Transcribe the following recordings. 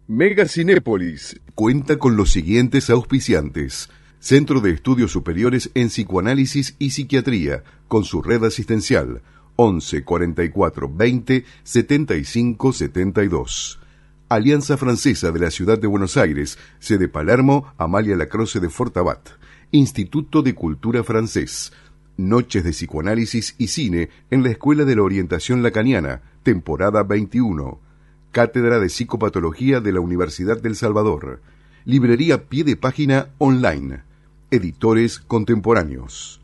Mega Cinépolis cuenta con los siguientes auspiciantes: Centro de Estudios Superiores en Psicoanálisis y Psiquiatría, con su red asistencial 11 44 20 75 72. Alianza Francesa de la Ciudad de Buenos Aires, sede Palermo, Amalia Lacroze de Fortabat. Instituto de Cultura Francés. Noches de Psicoanálisis y Cine en la Escuela de la Orientación Lacaniana, temporada 21. Cátedra de Psicopatología de la Universidad del Salvador. Librería Pie de Página online. Editores contemporáneos.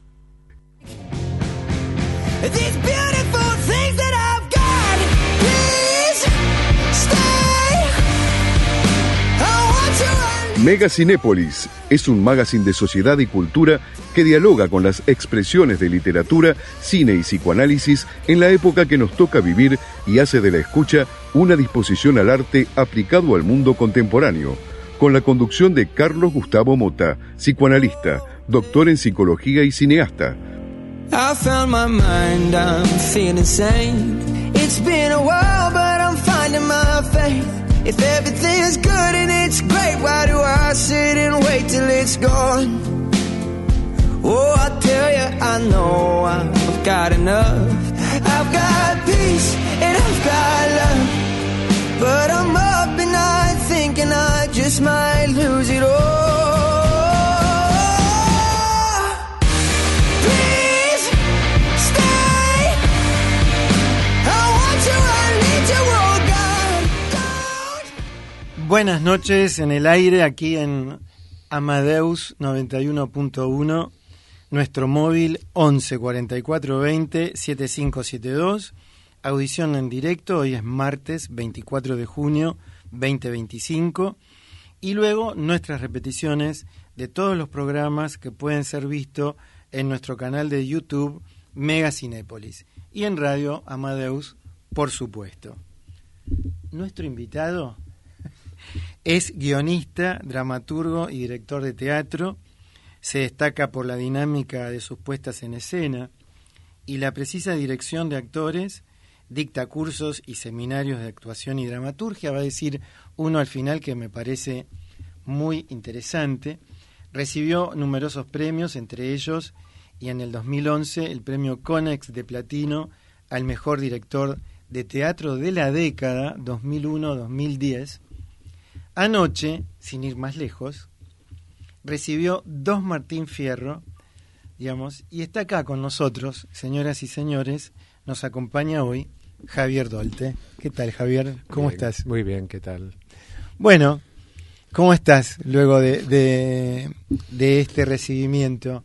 Mega Cinépolis es un magazine de sociedad y cultura que dialoga con las expresiones de literatura, cine y psicoanálisis en la época que nos toca vivir y hace de la escucha una disposición al arte aplicado al mundo contemporáneo, con la conducción de Carlos Gustavo Mota, psicoanalista, doctor en psicología y cineasta. I found my mind, I'm feeling sane. It's been a while, but I'm finding my faith. If everything's good and it's great, why do I sit and wait till it's gone? Oh, I tell you, I know I've got enough. I've got peace and I've got love, but I'm up at night thinking I just might lose it all. Please stay. I want you, I need you, oh God. Buenas noches en el aire, aquí en Amadeus 91.1, nuestro móvil 11 44 20 7572, audición en directo, hoy es martes 24 de junio 2025, y luego nuestras repeticiones de todos los programas que pueden ser vistos en nuestro canal de YouTube Mega Cinépolis y en Radio Amadeus, por supuesto. Nuestro invitado es guionista, dramaturgo y director de teatro. Se destaca por la dinámica de sus puestas en escena y la precisa dirección de actores. Dicta cursos y seminarios de actuación y dramaturgia. Va a decir uno al final que me parece muy interesante. Recibió numerosos premios, entre ellos, y en el 2011, el premio Konex de Platino al mejor director de teatro de la década 2001-2010. Anoche, sin ir más lejos, recibió 2 Martín Fierro, digamos, y está acá con nosotros, señoras y señores. Nos acompaña hoy Javier Dolte. ¿Qué tal, Javier? ¿Cómo estás? Muy bien, ¿qué tal? Bueno, ¿cómo estás luego de este recibimiento?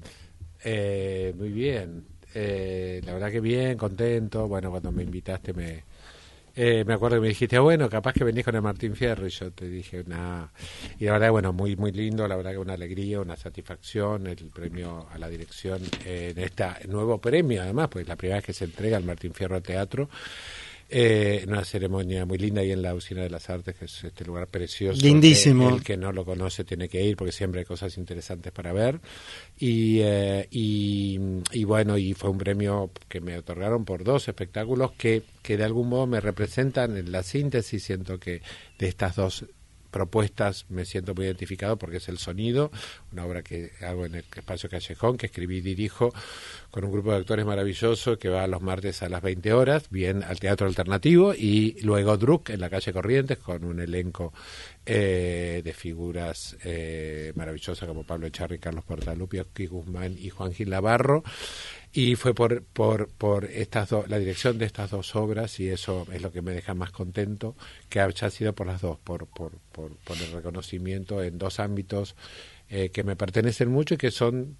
Muy bien. La verdad que bien, contento. Bueno, cuando me invitaste me acuerdo que me dijiste, bueno, capaz que venís con el Martín Fierro, y yo te dije, nada. Y la verdad, bueno, muy muy lindo, la verdad que una alegría, una satisfacción, el premio a la dirección en este nuevo premio, además, pues la primera vez que se entrega el Martín Fierro al teatro, en una ceremonia muy linda ahí en la Usina de las Artes, que es este lugar precioso. Lindísimo. El que no lo conoce tiene que ir, porque siempre hay cosas interesantes para ver. Y bueno, y fue un premio que me otorgaron por 2 espectáculos que de algún modo me representan en la síntesis. Siento que de estas 2 propuestas me siento muy identificado, porque es El Sonido, una obra que hago en el Espacio Callejón, que escribí y dirijo con un grupo de actores maravilloso, que va los martes a las 20 horas, bien al Teatro Alternativo, y luego Druck en la calle Corrientes, con un elenco de figuras maravillosas como Pablo Echarri, Carlos Portaluppi, Oski Guzmán y Juan Gil Navarro. Y fue por estas la dirección de estas 2 obras, y eso es lo que me deja más contento, que haya sido por las 2, por el reconocimiento en 2 ámbitos que me pertenecen mucho y que son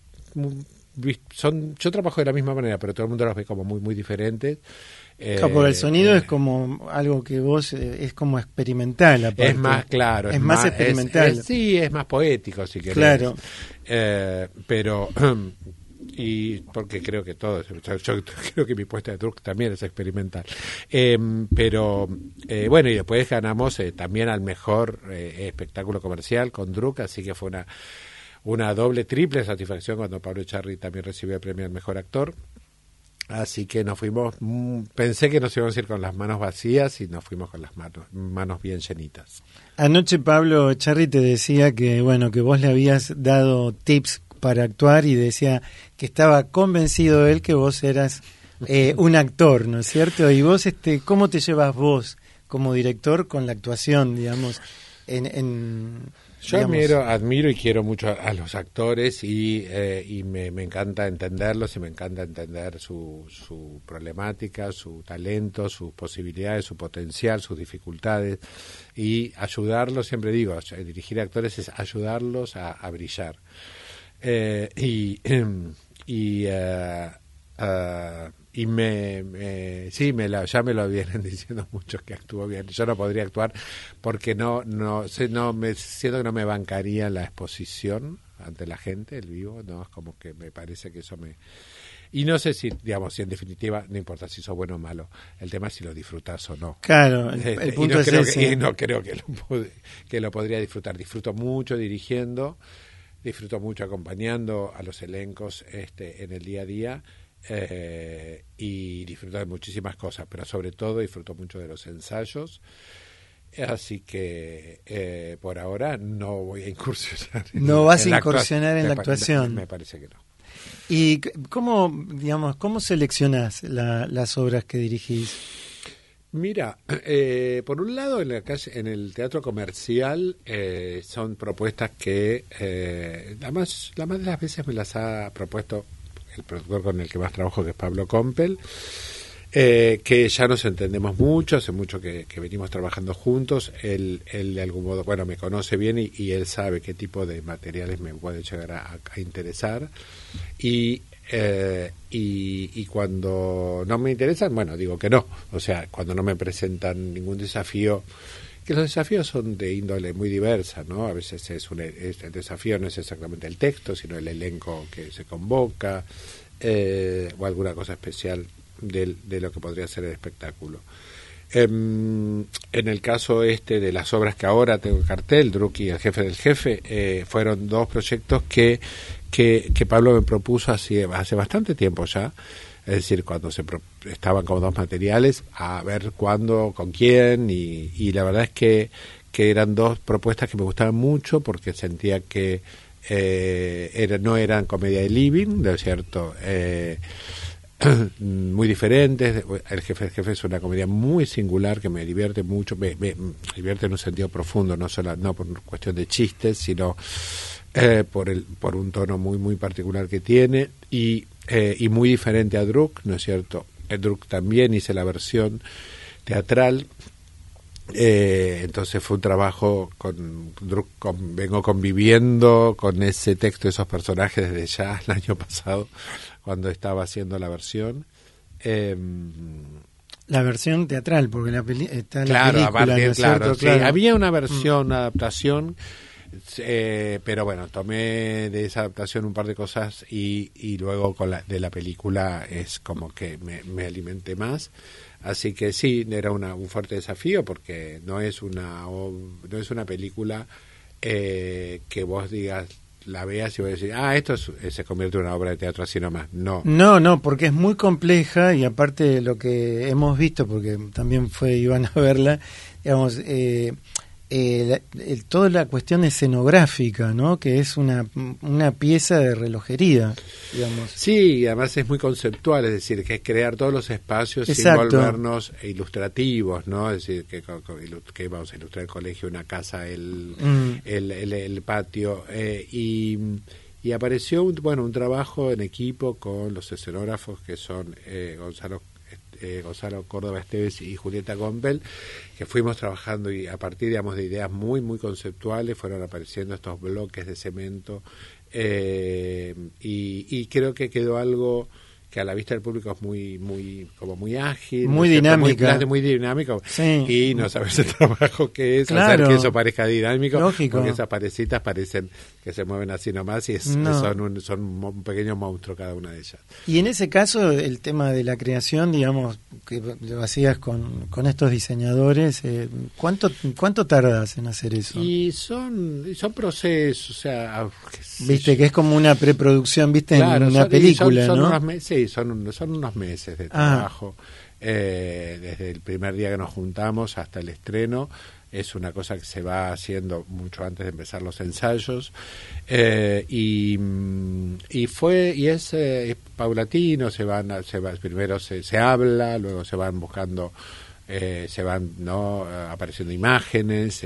yo trabajo de la misma manera, pero todo el mundo los ve como muy muy diferentes. Por el sonido es como algo que vos es como experimental, aparte. Es más claro, es más experimental. Sí, es más poético, si querés. Claro. Pero y porque creo que todo, yo creo que mi puesta de Druck también es experimental, pero bueno, y después ganamos también al mejor espectáculo comercial con Druck, así que fue una doble, triple satisfacción cuando Pablo Echarri también recibió el premio al mejor actor. Así que nos fuimos, pensé que nos íbamos a ir con las manos vacías y nos fuimos con las manos bien llenitas. Anoche Pablo Echarri te decía que bueno, que vos le habías dado tips para actuar y decía que estaba convencido él que vos eras un actor, ¿no es cierto? Y vos, ¿cómo te llevas vos como director con la actuación, digamos, Yo admiro y quiero mucho a los actores y me encanta entenderlos y me encanta entender su problemática, su talento, sus posibilidades, su potencial, sus dificultades y ayudarlos, siempre digo, dirigir actores es ayudarlos a brillar. Ya me lo vienen diciendo muchos que actúo bien. Yo no podría actuar porque me siento que no me bancaría la exposición ante la gente, el vivo, no, es como que me parece que eso y no sé si, digamos, si en definitiva no importa si sos bueno o malo, el tema es si lo disfrutás o no. Claro, el punto es ese. Y no creo que lo podría disfrutar. Disfruto mucho dirigiendo, disfruto mucho acompañando a los elencos en el día a día. Y disfruto de muchísimas cosas, pero sobre todo disfruto mucho de los ensayos, así que por ahora no voy a incursionar en la actuación. Me parece que no. ¿Y cómo seleccionás las obras que dirigís? Mira, por un lado en el teatro comercial son propuestas que la más de las veces me las ha propuesto el productor con el que más trabajo, que es Pablo Compel, que ya nos entendemos mucho, hace mucho que venimos trabajando juntos. Él de algún modo, bueno, me conoce bien y él sabe qué tipo de materiales me puede llegar a interesar. Y cuando no me interesan, bueno, digo que no. O sea, cuando no me presentan ningún desafío, que los desafíos son de índole muy diversa, ¿no? A veces el desafío no es exactamente el texto, sino el elenco que se convoca, o alguna cosa especial de lo que podría ser el espectáculo. En el caso de las obras que ahora tengo en cartel, Druk y El jefe del jefe, fueron dos proyectos que Pablo me propuso hace bastante tiempo ya. Es decir, cuando estaban como dos materiales, a ver cuándo, con quién, y la verdad es que eran dos propuestas que me gustaban mucho porque sentía que no eran comedia de living, ¿no es cierto? Muy diferentes. El jefe es una comedia muy singular que me divierte mucho, me divierte en un sentido profundo, no por cuestión de chistes, sino por un tono muy muy particular que tiene y muy diferente a Druk, ¿no es cierto? Druk también hice la versión teatral, entonces fue un trabajo con Druk, vengo conviviendo con ese texto, esos personajes desde ya el año pasado cuando estaba haciendo la versión. La versión teatral, porque está claro, la película, aparte, ¿no es claro, cierto? sí, Claro. había una versión, una adaptación, pero bueno, tomé de esa adaptación un par de cosas y luego de la película es como que me alimenté más. Así que sí, era un fuerte desafío porque no es una película que vos digas, la veas y vos decís, esto se convierte en una obra de teatro así nomás. No, porque es muy compleja y aparte de lo que hemos visto, porque también fue Iván a verla, digamos, toda la cuestión escenográfica, ¿no? Que es una pieza de relojería, digamos. Sí, y además es muy conceptual, es decir, que es crear todos los espacios. Exacto. Sin volvernos ilustrativos, ¿no? Es decir, que vamos a ilustrar el colegio, una casa, el patio, y apareció un trabajo en equipo con los escenógrafos que son Gonzalo Córdoba Esteves y Julieta Gombel, que fuimos trabajando y a partir, digamos, de ideas muy muy conceptuales fueron apareciendo estos bloques de cemento, y creo que quedó algo que a la vista del público es muy ágil, muy dinámica, muy dinámico, sí. Y no sabes el trabajo que es, claro, hacer que eso parezca dinámico, lógico, porque esas parecitas parecen que se mueven así nomás y son un pequeño monstruo cada una de ellas. Y en ese caso, el tema de la creación, digamos, que lo hacías con estos diseñadores, ¿cuánto tardas en hacer eso? Y son procesos, o sea... Viste, que es como una preproducción, viste, claro, en una película, son ¿no? son unos meses de trabajo. Desde el primer día que nos juntamos hasta el estreno. Es una cosa que se va haciendo mucho antes de empezar los ensayos y es paulatino. Primero se habla, luego se van buscando, se van apareciendo imágenes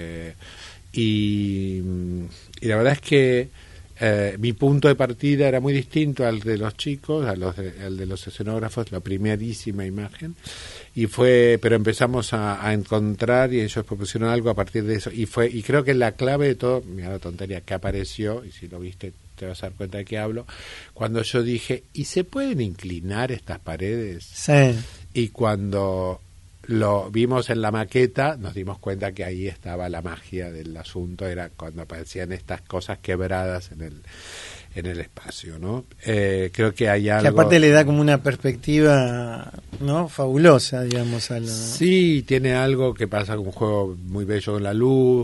y la verdad es que mi punto de partida era muy distinto al de los chicos, al de los escenógrafos, la primerísima imagen, pero empezamos a encontrar y ellos propusieron algo a partir de eso y creo que la clave de todo, mira la tontería que apareció, y si lo viste te vas a dar cuenta de qué hablo, cuando yo dije, ¿y se pueden inclinar estas paredes? Sí. Y cuando lo vimos en la maqueta, nos dimos cuenta que ahí estaba la magia del asunto, era cuando aparecían estas cosas quebradas en el espacio, ¿no? Creo que hay algo... Que aparte le da como una perspectiva, ¿no? Fabulosa, digamos. Sí, tiene algo que pasa con un juego muy bello con la luz,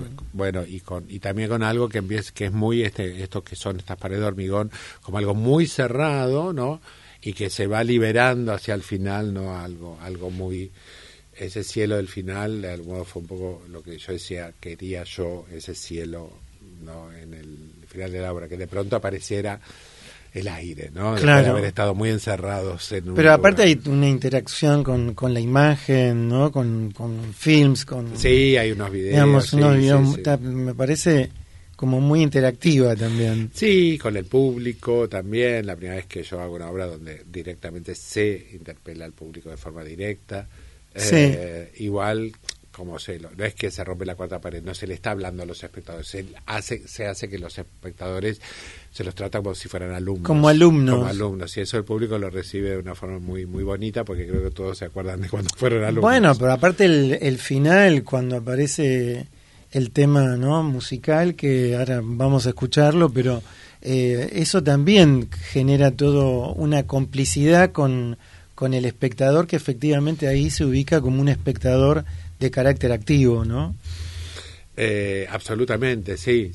y también con algo que es muy, esto que son estas paredes de hormigón, como algo muy cerrado, ¿no? Y que se va liberando hacia el final, ¿no? Algo muy... Ese cielo del final, de algún modo fue un poco lo que yo decía, quería yo ese cielo, ¿no? En el final de la obra, que de pronto apareciera el aire, ¿no? Claro. Después de haber estado muy encerrados en un Pero aparte lugar. hay una interacción con la imagen, ¿no? Con films, Sí, hay unos videos. Digamos, unos videos, sí. Me parece como muy interactiva también. Sí, con el público también. La primera vez que yo hago una obra donde directamente se interpela al público de forma directa. Sí. Igual, no es que se rompe la cuarta pared, no se le está hablando a los espectadores. Se hace que los espectadores se los trata como si fueran alumnos. Como alumnos. Como alumnos. Y eso el público lo recibe de una forma muy, muy bonita, porque creo que todos se acuerdan de cuando fueron alumnos. Bueno, pero aparte el final, cuando aparece el tema, ¿no? Musical, que ahora vamos a escucharlo, pero eso también genera todo una complicidad con el espectador, que efectivamente ahí se ubica como un espectador de carácter activo, ¿no? Absolutamente, sí.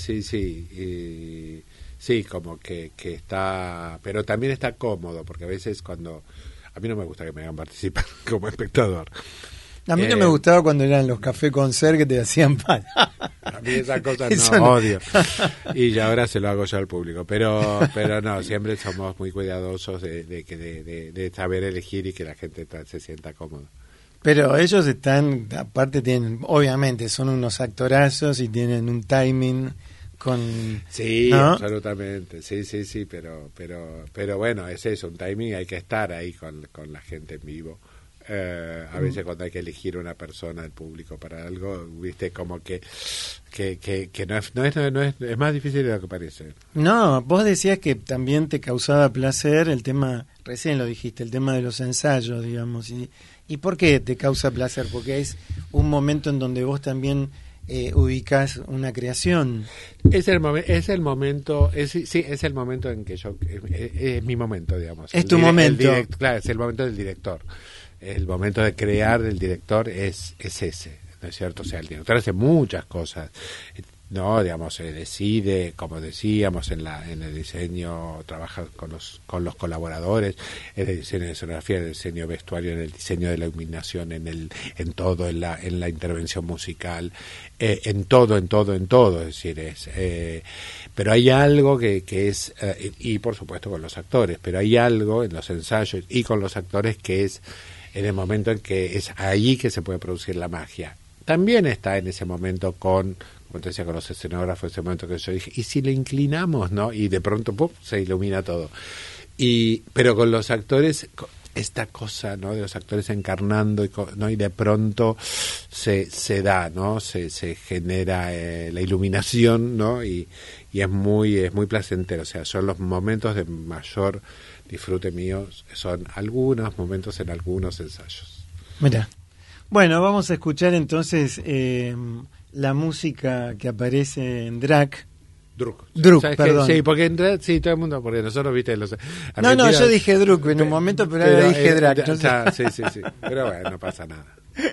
Sí, como que está... Pero también está cómodo, porque a veces cuando... A mí no me gusta que me hagan participar como espectador. A mí no me gustaba cuando eran los café concert que te hacían mal. A mí esas cosas no, odio. Y ya ahora se lo hago yo al público. Pero no, siempre somos muy cuidadosos de saber elegir y que la gente se sienta cómoda. Pero ellos aparte obviamente son unos actorazos y tienen un timing con... Sí, ¿no? Absolutamente, sí, pero bueno, es eso, un timing, hay que estar ahí con la gente en vivo. A veces cuando hay que elegir una persona del público para algo, viste, como que no es más difícil de lo que parece. No, vos decías que también te causaba placer el tema, recién lo dijiste, el tema de los ensayos, digamos. ¿Y por qué te causa placer? Porque es un momento en donde vos también ubicás una creación. Es el momento en que yo es mi momento, digamos. Es tu momento. Claro, es el momento del director. El momento de crear del director es ese, ¿no es cierto? O sea, el director hace muchas cosas, ¿no? Digamos, se decide, como decíamos, en el diseño, trabaja con los colaboradores, en el diseño de escenografía, en el diseño de vestuario, en el diseño de la iluminación, en todo, en la intervención musical, en todo, es decir, pero hay algo que es, y por supuesto con los actores, pero hay algo en los ensayos y con los actores que es en el momento en que es ahí que se puede producir la magia. También está en ese momento como te decía, con los escenógrafos, ese momento que yo dije, ¿y si le inclinamos, no? Y de pronto, ¡pum!, se ilumina todo. Pero con los actores, esta cosa, ¿no?, de los actores encarnando, ¿no?, y de pronto se da, ¿no?, se genera la iluminación, ¿no?, y es muy placentero. O sea, son los momentos de mayor disfrute míos, son algunos momentos en algunos ensayos. Mira, bueno, vamos a escuchar entonces la música que aparece en Drac, Druk. Perdón. Sí, porque en realidad, sí, todo el mundo, porque nosotros, viste, los No, yo dije Druk en un momento, pero ahora dije Drac. No sé. Sí. Pero bueno, no pasa nada.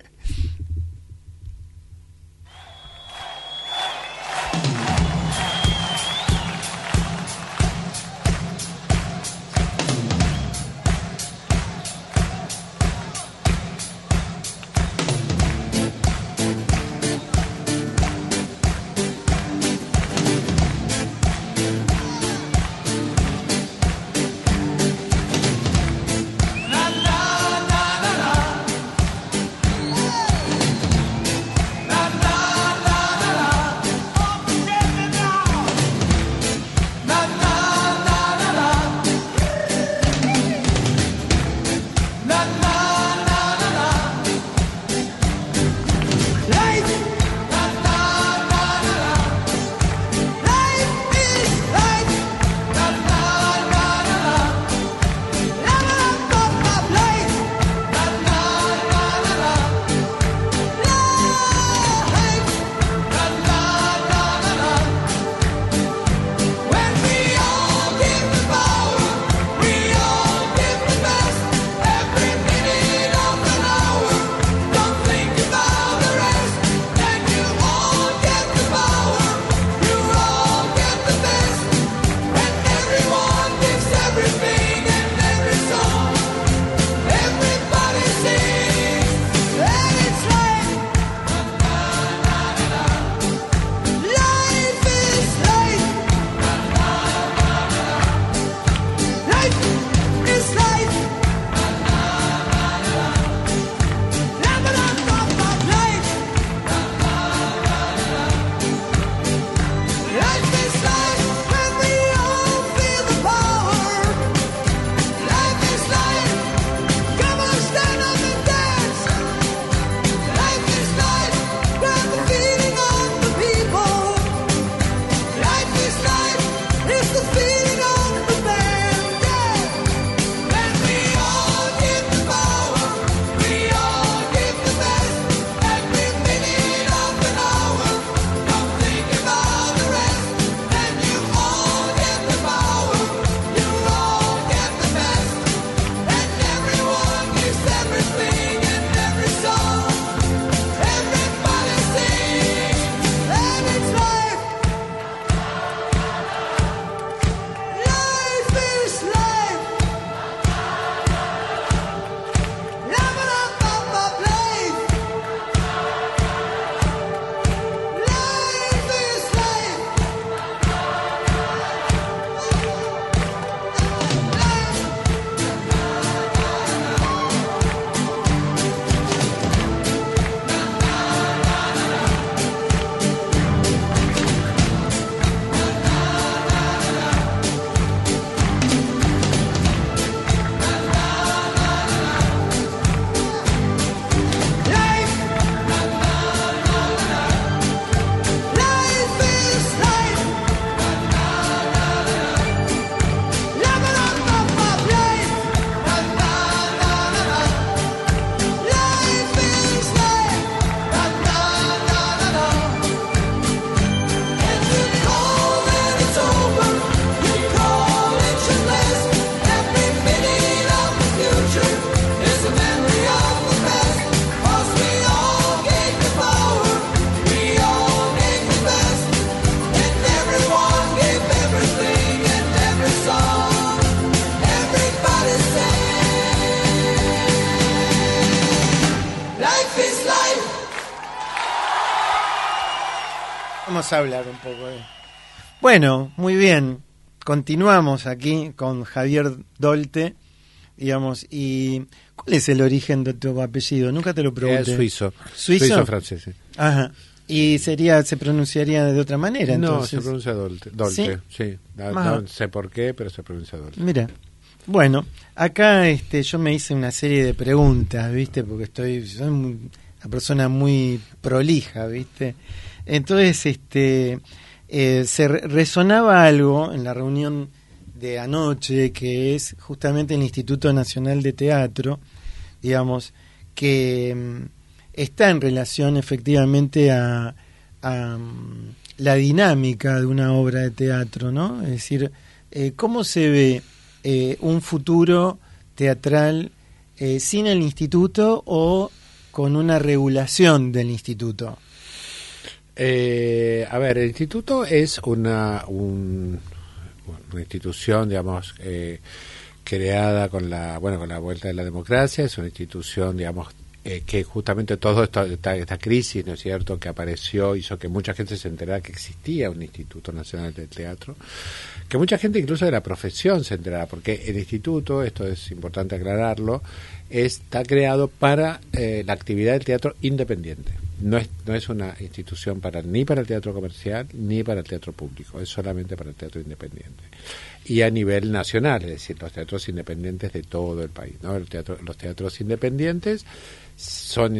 Vamos a hablar un poco de... Bueno, muy bien. Continuamos aquí con Javier Dolte, digamos, y ¿cuál es el origen de tu apellido? Nunca te lo pregunté. Es suizo. ¿Suizo? Francés, sí. Ajá. ¿Y se pronunciaría de otra manera entonces? No, se pronuncia Dolte, sí. No sé por qué, pero se pronuncia Dolte. Mira, bueno, acá yo me hice una serie de preguntas, ¿viste? Porque soy una persona muy prolija, ¿viste? Entonces, se resonaba algo en la reunión de anoche, que es justamente el Instituto Nacional de Teatro, digamos, que está en relación efectivamente a la dinámica de una obra de teatro, ¿no? Es decir, ¿cómo se ve un futuro teatral sin el instituto o con una regulación del instituto? A ver, el instituto es una institución, digamos, creada con la vuelta de la democracia. Es una institución, digamos, que justamente todo esta crisis, ¿no es cierto?, que apareció, hizo que mucha gente se enterara que existía un Instituto Nacional del Teatro, que mucha gente incluso de la profesión se enterara, porque el instituto, esto es importante aclararlo, está creado para la actividad del teatro independiente. No es una institución ni para el teatro comercial ni para el teatro público, es solamente para el teatro independiente. Y a nivel nacional, es decir, los teatros independientes de todo el país, ¿no? Los teatros independientes ¿cuál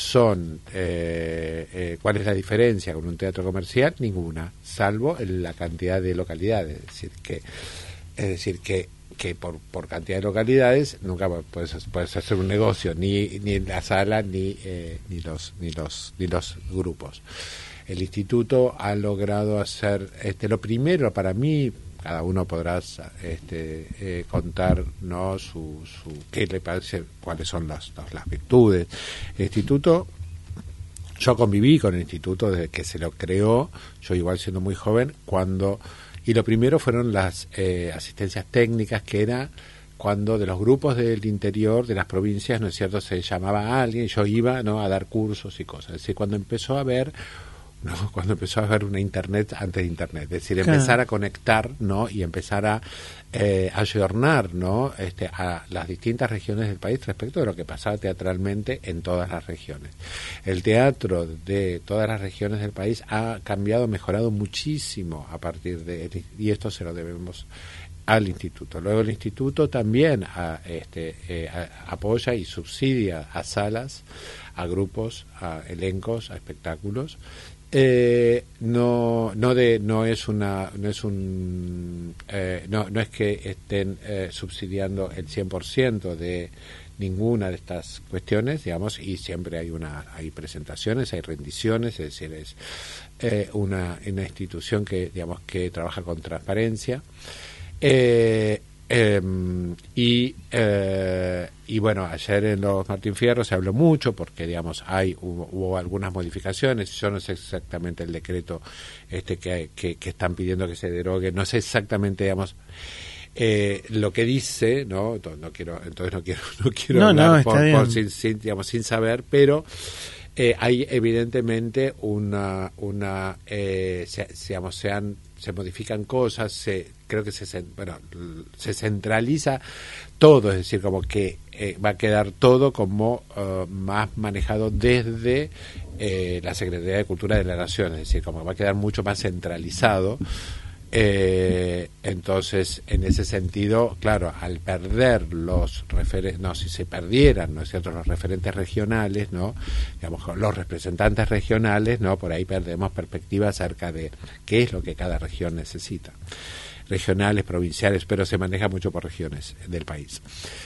es la diferencia con un teatro comercial? Ninguna, salvo en la cantidad de localidades. Es decir que por cantidad de localidades nunca puedes hacer un negocio, ni la sala ni los grupos. El instituto ha logrado hacer lo primero para mí. Cada uno podrá contar, ¿no?, qué le parece, cuáles son las virtudes. El instituto, yo conviví con el instituto desde que se lo creó, yo igual siendo muy joven, y lo primero fueron las asistencias técnicas, que era cuando de los grupos del interior de las provincias, ¿no es cierto?, se llamaba a alguien y yo iba, ¿no?, a dar cursos y cosas. Es decir, cuando empezó a haber una internet antes de internet, es decir, claro, empezar a conectar, ¿no?, y empezar a ayornar, ¿no?, a las distintas regiones del país respecto de lo que pasaba teatralmente en todas las regiones. El teatro de todas las regiones del país ha cambiado, mejorado muchísimo a partir y esto se lo debemos al instituto. Luego el instituto también apoya y subsidia a salas, a grupos, a elencos, a espectáculos. No es que estén subsidiando el 100% de ninguna de estas cuestiones, digamos, y siempre hay presentaciones, hay rendiciones, es decir, es una institución que, digamos, que trabaja con transparencia. Y bueno, ayer en los Martín Fierro se habló mucho porque, digamos, hubo algunas modificaciones. Yo no sé exactamente el decreto que están pidiendo que se derogue, no sé exactamente, digamos, lo que dice, no quiero hablar sin saber, pero hay evidentemente se modifican cosas, creo que se centraliza todo, es decir, como que va a quedar todo como más manejado desde la Secretaría de Cultura de la Nación, es decir, como va a quedar mucho más centralizado. Entonces, en ese sentido, claro, al perder los referentes, si se perdieran, ¿no es cierto?, los referentes regionales, ¿no?, digamos, los representantes regionales, ¿no?, por ahí perdemos perspectiva acerca de qué es lo que cada región necesita. Regionales, provinciales, pero se maneja mucho por regiones del país.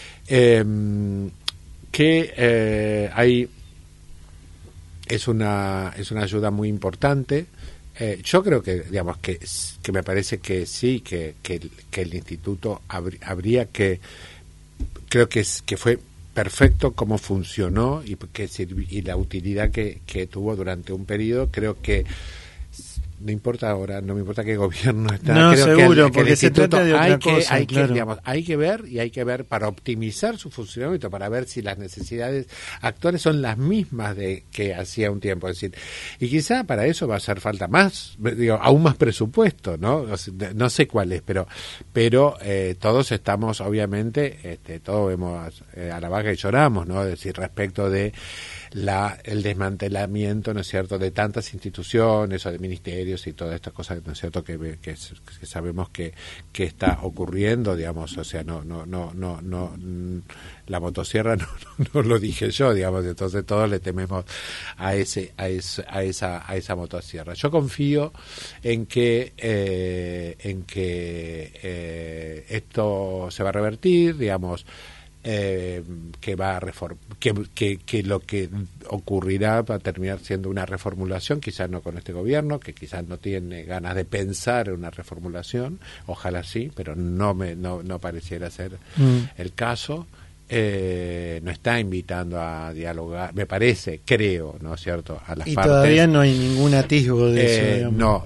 Es una ayuda muy importante. Yo creo que, digamos, que me parece que sí, que el instituto habría que, creo que fue perfecto cómo funcionó y la utilidad que tuvo durante un periodo. Creo que no me importa qué gobierno está. No, creo seguro, que porque se trata de otra cosa, hay que ver para optimizar su funcionamiento, para ver si las necesidades actuales son las mismas de que hacía un tiempo. Es decir, y quizá para eso va a hacer falta aún más presupuesto, ¿no? No sé cuál es, pero todos estamos, obviamente, todos vemos a la vaca y lloramos, ¿no? Es decir, respecto de el desmantelamiento, ¿no es cierto?, de tantas instituciones o de ministerios y todas estas cosas, ¿no es cierto?, que sabemos que está ocurriendo, digamos, o sea, no la motosierra no lo dije yo, digamos, entonces todos le tememos a esa motosierra. Yo confío en que esto se va a revertir, digamos. que va a que lo que ocurrirá va a terminar siendo una reformulación, quizás no con este gobierno, que quizás no tiene ganas de pensar en una reformulación, ojalá sí, pero no pareciera ser el caso. No está invitando a dialogar, me parece, creo, ¿no es cierto?, a las y partes. Todavía no hay ningún atisbo de eso, digamos. No,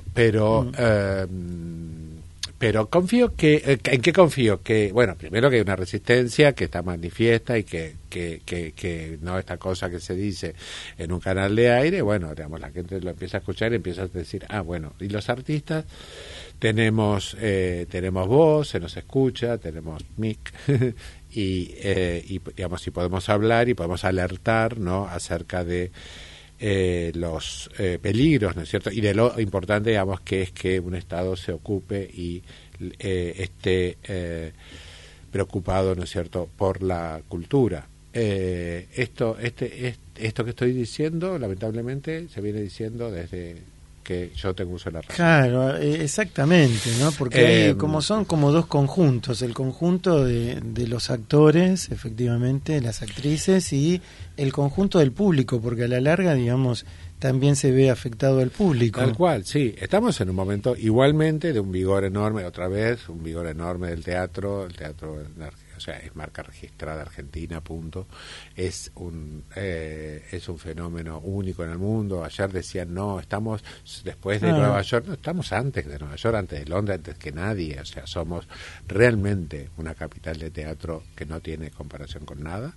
pero confío que... ¿En qué confío? Que, bueno, primero que hay una resistencia que está manifiesta y que no esta cosa que se dice en un canal de aire, bueno, digamos, la gente lo empieza a escuchar y empieza a decir, bueno, y los artistas tenemos voz, se nos escucha, tenemos mic, y digamos, si podemos hablar y podemos alertar, ¿no?, acerca de los peligros, ¿no es cierto?, y de lo importante, digamos, que es que un Estado se ocupe y esté preocupado, ¿no es cierto?, por la cultura. Esto que estoy diciendo, lamentablemente, se viene diciendo desde que yo tengo uso de la razón. Claro, exactamente, ¿no? Porque son como dos conjuntos, el conjunto de los actores, efectivamente, las actrices, y el conjunto del público, porque a la larga, digamos, también se ve afectado el público. Tal cual, sí. Estamos en un momento igualmente de un vigor enorme, otra vez, un vigor enorme del teatro, o sea, es marca registrada Argentina, punto. Es un fenómeno único en el mundo. Ayer decían, no, estamos después de Nueva York, no, estamos antes de Nueva York, antes de Londres, antes que nadie. O sea, somos realmente una capital de teatro que no tiene comparación con nada.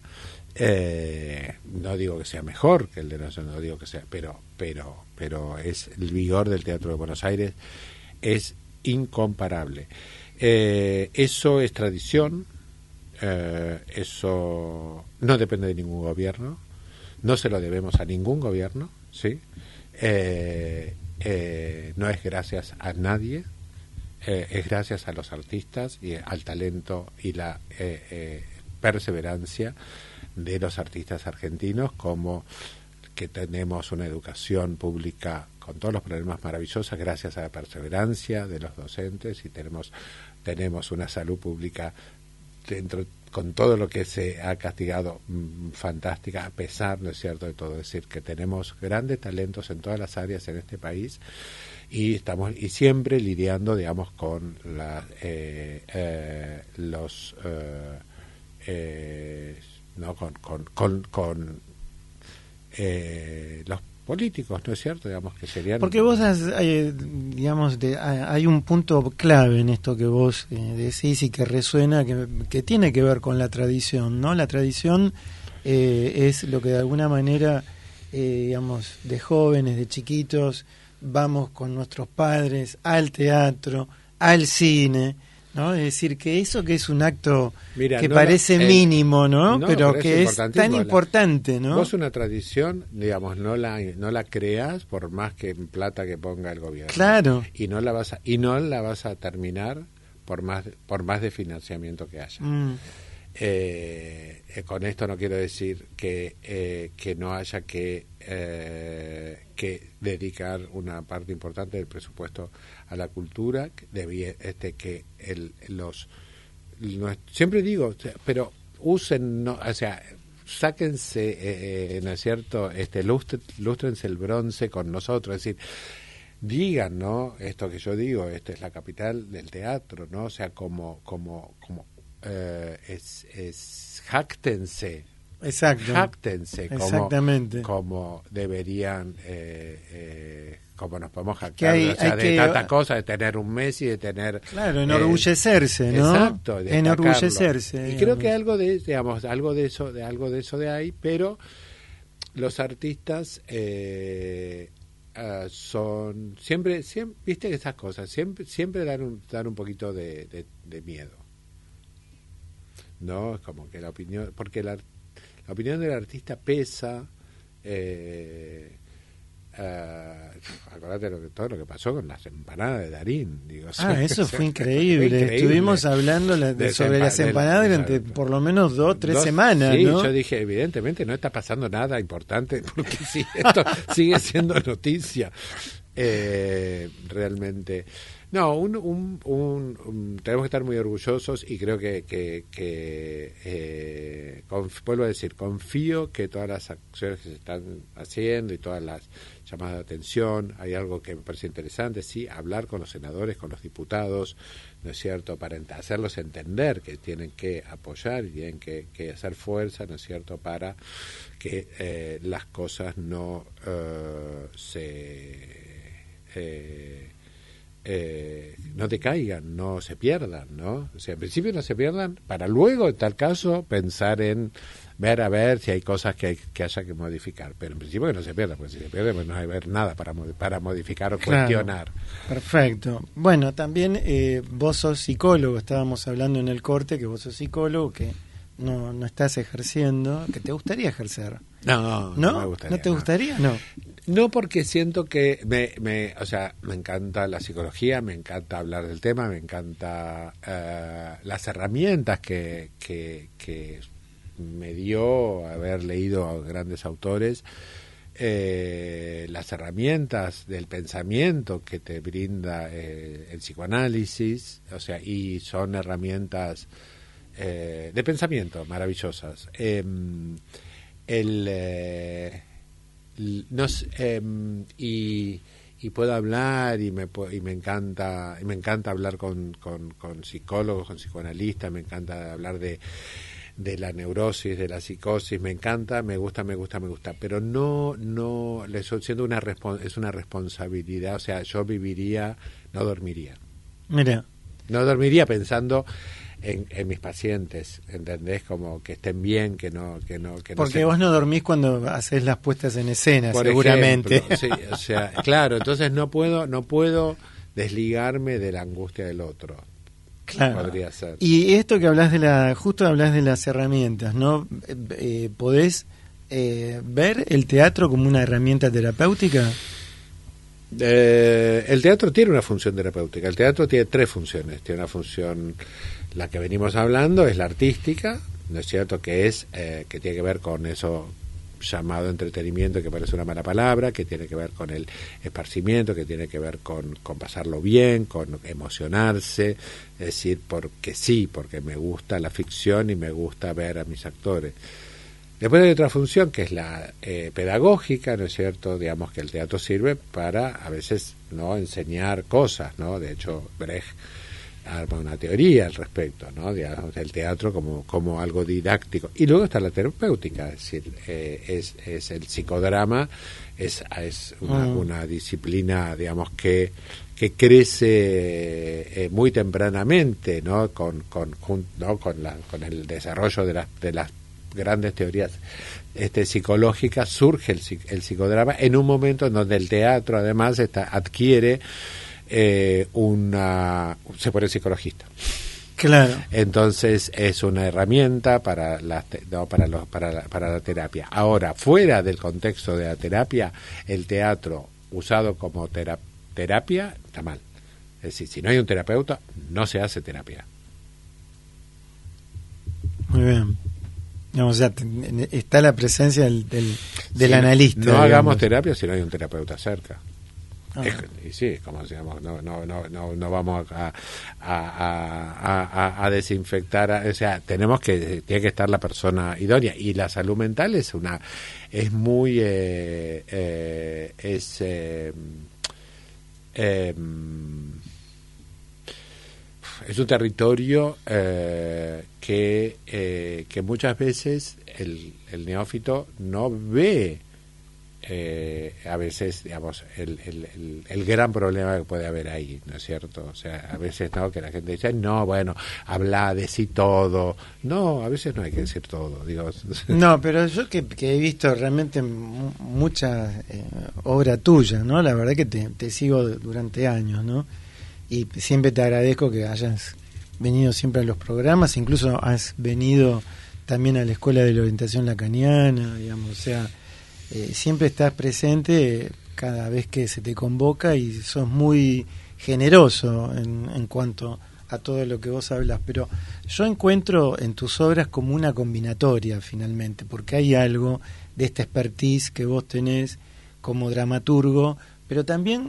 No digo que sea mejor que el de Nueva York, no digo que sea, pero es el vigor del teatro de Buenos Aires es incomparable. Eso es tradición. Eso no depende de ningún gobierno, no se lo debemos a ningún gobierno, ¿sí? No es gracias a nadie, es gracias a los artistas y al talento y la perseverancia de los artistas argentinos, como que tenemos una educación pública con todos los problemas maravillosos gracias a la perseverancia de los docentes, y tenemos una salud pública con todo lo que se ha castigado, fantástica, a pesar, ¿no es cierto?, de todo. Es decir, que tenemos grandes talentos en todas las áreas en este país, y estamos siempre lidiando, digamos, con los políticos, ¿no es cierto?, digamos, que serían... Porque vos digamos, hay un punto clave en esto que vos decís y que resuena, que tiene que ver con la tradición, ¿no? La tradición es lo que de alguna manera, digamos, de jóvenes, de chiquitos, vamos con nuestros padres al teatro, al cine, ¿no? Es decir, que eso que es un acto que parece mínimo, ¿no? Pero que es tan importante, ¿no? Vos una tradición, digamos, no la creas por más que plata que ponga el gobierno. Claro. Y no la vas a terminar por más de financiamiento que haya. Con esto no quiero decir que no haya que dedicar una parte importante del presupuesto a la cultura, siempre digo, pero usen, no, o sea, sáquense, ¿no es cierto?, lústrense el bronce con nosotros, es decir, digan, ¿no?, esto que yo digo, esta es la capital del teatro, ¿no? O sea, jáctense. Exacto. Jáctense. Exactamente. Como deberían, como nos podemos jactar, de tanta cosa, de tener un Messi, de tener... Claro, enorgullecerse, ¿no? Exacto, de enorgullecerse. Y creo que algo de eso de ahí, pero los artistas son siempre, viste que esas cosas siempre dan un poquito de miedo, ¿no? Es como que la opinión, porque la opinión del artista pesa. Acordate todo lo que pasó con las empanadas de Darín, digo. Eso fue increíble. Estuvimos hablando sobre las empanadas durante por lo menos 2-3 semanas, sí, ¿no? Yo dije, evidentemente no está pasando nada importante, porque si esto sigue siendo noticia. Realmente. No, tenemos que estar muy orgullosos y creo vuelvo a decir, confío que todas las acciones que se están haciendo y todas las llamadas de atención, hay algo que me parece interesante, sí, hablar con los senadores, con los diputados, ¿no es cierto?, para hacerlos entender que tienen que apoyar y tienen que hacer fuerza, ¿no es cierto?, para que las cosas no no decaigan, no se pierdan, ¿no? O sea, en principio no se pierdan, para luego, en tal caso, pensar en ver a ver si hay cosas que haya que modificar. Pero en principio que no se pierdan, porque si se pierden, pues no hay nada para modificar o cuestionar. Perfecto. Bueno, también vos sos psicólogo, estábamos hablando en el corte que vos sos psicólogo, que no estás ejerciendo, que te gustaría ejercer. No me gustaría. ¿No te gustaría? No. No, porque siento que me encanta la psicología, me encanta hablar del tema, me encanta las herramientas que me dio haber leído a grandes autores, las herramientas del pensamiento que te brinda el psicoanálisis, o sea, y son herramientas de pensamiento maravillosas. Y puedo hablar y me encanta hablar con psicólogos, con psicoanalistas, me encanta hablar de la neurosis, de la psicosis, me gusta, pero no le estoy siendo es una responsabilidad, o sea, yo no dormiría. Mira. No dormiría pensando en mis pacientes, ¿entendés? Como que estén bien, que no porque vos no dormís cuando haces las puestas en escena, por seguramente. Ejemplo, sí, o sea, claro, entonces no puedo desligarme de la angustia del otro. Claro. Podría ser. Y esto que hablas justo hablas de las herramientas, ¿no? ¿Podés ver el teatro como una herramienta terapéutica? El teatro tiene una función terapéutica. El teatro tiene 3 funciones. Tiene una función, la que venimos hablando, es la artística, ¿no es cierto?, que tiene que ver con eso llamado entretenimiento, que parece una mala palabra, que tiene que ver con el esparcimiento, que tiene que ver con pasarlo bien, con emocionarse, es decir, porque me gusta la ficción y me gusta ver a mis actores. Después hay otra función que es la pedagógica, ¿no es cierto? Digamos que el teatro sirve para, a veces, no enseñar cosas, ¿no? De hecho, Brecht arma una teoría al respecto, ¿no? Digamos, del teatro como algo didáctico. Y luego está la terapéutica, es decir, es el psicodrama, es una disciplina, digamos, que crece muy tempranamente, ¿no? Con el desarrollo de las grandes teorías psicológicas, surge el psicodrama en un momento en donde el teatro además adquiere se pone psicologista. Claro. Entonces es una herramienta para la terapia. Ahora, fuera del contexto de la terapia, el teatro usado como terapia está mal. Es decir, si no hay un terapeuta, no se hace terapia. Muy bien. O sea, está la presencia del analista. No hagamos terapia si no hay un terapeuta cerca. Y sí, como digamos, no vamos a desinfectar, o sea, tiene que estar la persona idónea, y la salud mental es muy es un territorio que muchas veces el neófito no ve, a veces, digamos, el gran problema que puede haber ahí, ¿no es cierto? O sea, a veces, ¿no?, que la gente dice, no, bueno, habla, decí todo. No, a veces no hay que decir todo, digo. No, pero yo que he visto realmente mucha obra tuya, ¿no? La verdad que te sigo durante años, ¿no? Y siempre te agradezco que hayas venido siempre a los programas, incluso has venido también a la Escuela de la Orientación Lacaniana, digamos, o sea, siempre estás presente cada vez que se te convoca y sos muy generoso en cuanto a todo lo que vos hablas, pero yo encuentro en tus obras como una combinatoria finalmente, porque hay algo de esta expertise que vos tenés como dramaturgo, pero también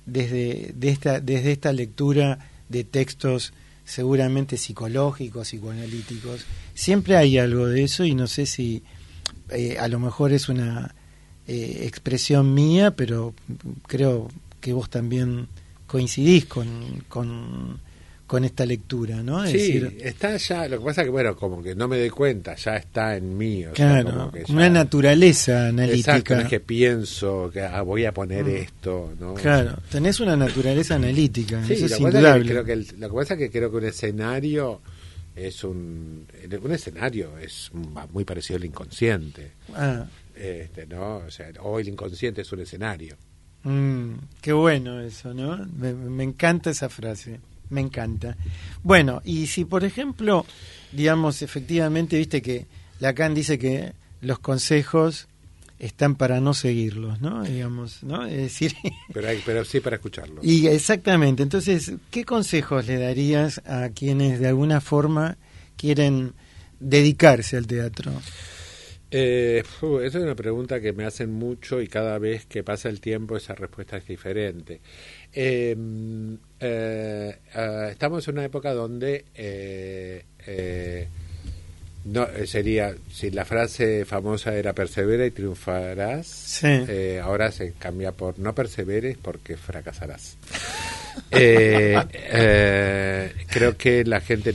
desde esta lectura de textos seguramente psicológicos, psicoanalíticos. Siempre hay algo de eso y no sé si a lo mejor es una expresión mía, pero creo que vos también coincidís con esta lectura, ¿no? Es decir, está ya, lo que pasa que, bueno, como que no me doy cuenta, ya está en mí. O claro, sea, como que ya, una naturaleza analítica. Exacto, no es que pienso que voy a poner esto, ¿no? Claro, tenés una naturaleza analítica, sí, eso es indudable. indudable. Lo que pasa es que creo que un escenario es un escenario es muy parecido al inconsciente. ¿No? O sea, hoy el inconsciente es un escenario. Qué bueno eso, ¿no? Me encanta esa frase. Me encanta. Bueno, y si por ejemplo, digamos, efectivamente, viste que Lacan dice que los consejos están para no seguirlos, ¿no? Digamos, ¿no? Es decir, pero sí para escucharlos. Y exactamente. Entonces, ¿qué consejos le darías a quienes de alguna forma quieren dedicarse al teatro? Esa es una pregunta que me hacen mucho y cada vez que pasa el tiempo esa respuesta es diferente. Estamos en una época donde no sería, si la frase famosa era persevera y triunfarás, sí. Ahora se cambia por no perseveres porque fracasarás. Creo que la gente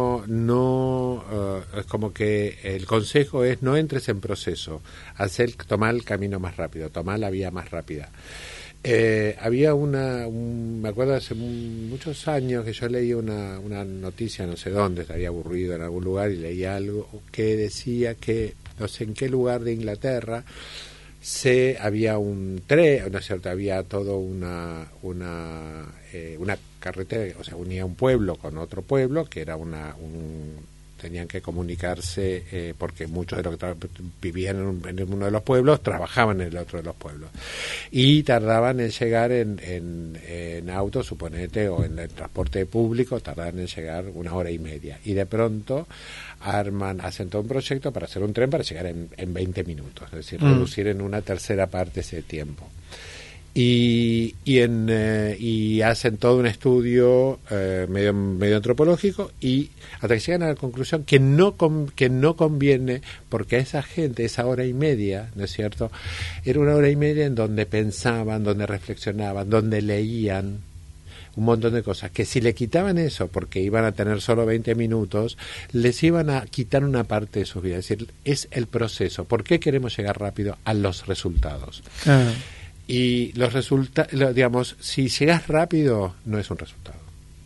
es como que el consejo es no entres en proceso, tomar el camino más rápido, tomar la vía más rápida. Había me acuerdo hace muchos años que yo leí una noticia, no sé dónde, estaría aburrido en algún lugar y leí algo que decía que no sé en qué lugar de Inglaterra había un tren, ¿no es cierto? Había todo una carretera, o sea, unía un pueblo con otro pueblo, que era tenían que comunicarse porque muchos de los que vivían en uno de los pueblos trabajaban en el otro de los pueblos y tardaban en llegar en auto, suponete, o en el transporte público, tardaban en llegar 1 hora y media, y de pronto hacen todo un proyecto para hacer un tren para llegar en 20 minutos, es decir, reducir en 1/3 parte ese tiempo. Y hacen todo un estudio medio antropológico y hasta que llegan a la conclusión que no conviene, porque a esa gente esa 1 hora y media, ¿no es cierto?, era 1 hora y media en donde pensaban, donde reflexionaban, donde leían un montón de cosas, que si le quitaban eso porque iban a tener solo 20 minutos, les iban a quitar una parte de sus vidas. Es decir, es el proceso. ¿Por qué queremos llegar rápido a los resultados? Y los resultados, digamos, si llegas rápido, no es un resultado.